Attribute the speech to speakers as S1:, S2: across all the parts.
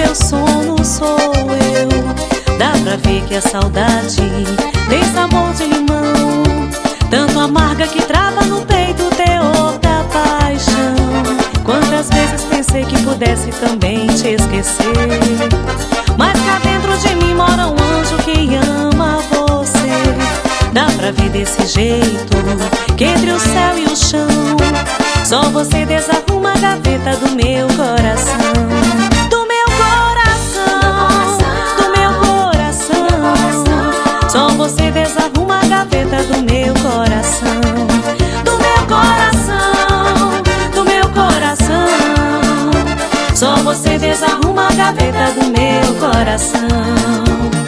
S1: teu sono sou eu. Dá pra ver que a saudade tem sabor de limão, tanto amarga que trava no peito o teor da paixão. Quantas vezes pensei que pudesse também te esquecer, mas cá dentro de mim mora um anjo que ama você. Dá pra ver desse jeito que entre o céu e o chão, só você desarruma a gaveta do meu coração. Do meu coração, do meu coração, só você desarruma a gaveta do meu coração. Do meu coração, do meu coração, só você desarruma a gaveta do meu coração.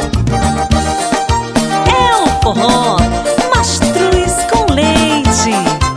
S1: É o forró Mastruz com leite.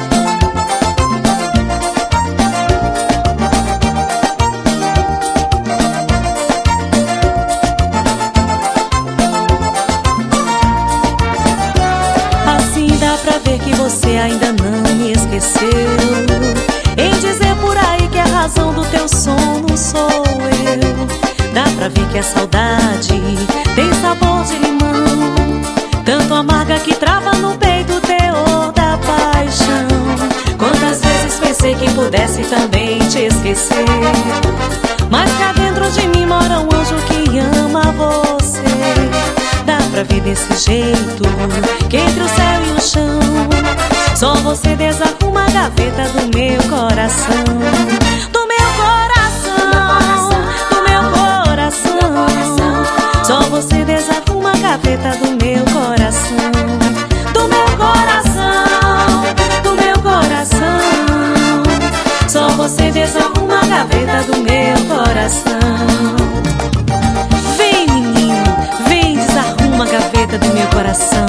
S1: Assim dá pra ver que você ainda não me esqueceu, em dizer por aí que a razão do teu sono sou eu. Dá pra ver que a saudade tem sabor de limão, tanto amarga que trava no peito o teor da paixão. Quantas vezes pensei que pudesse também te esquecer, mas cá dentro de mim mora um anjo que ama você. Dá pra ver desse jeito que entre o céu e o chão, só você desarruma a gaveta do meu coração. Do meu coração, do meu coração, só você desarruma a gaveta do meu coração. Do meu coração, do meu coração, só você desarruma a gaveta do meu coração. Vem, menino, vem, desarruma a gaveta do meu coração.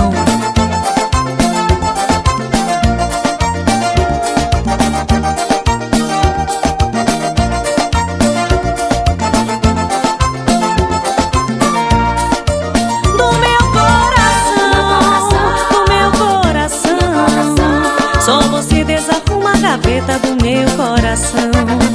S1: Só você desarruma a gaveta do meu coração.